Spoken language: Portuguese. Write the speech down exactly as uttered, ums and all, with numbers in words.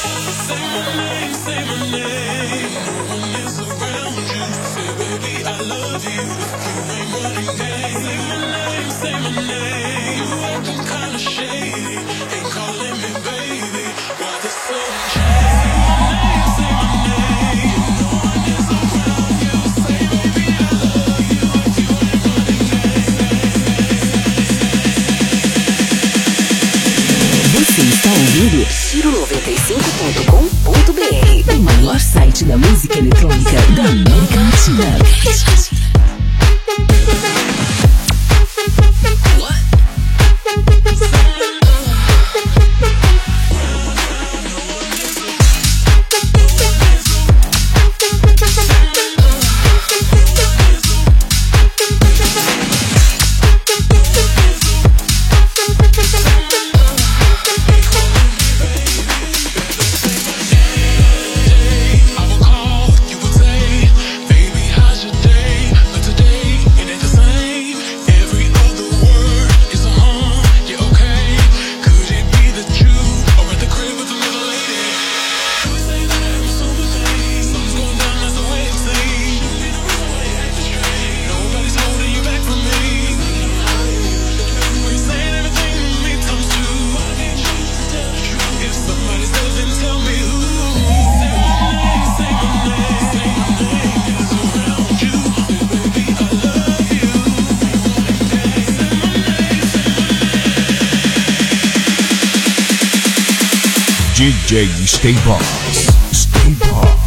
Say my name, say my name. No one is around you. Say, baby, I love you. You ain't running game. Say my name, say my name. You acting kinda shady. Ain't calling me baby. Why the sun shine? Say my name, say my name. No one is around you. Say, baby, I love you. You ain't running game. Você está ouvindo Giro noventa e cinco ponto com ponto b r, o maior site da música eletrônica da América Latina. D J Stay Boss. Stay Boss.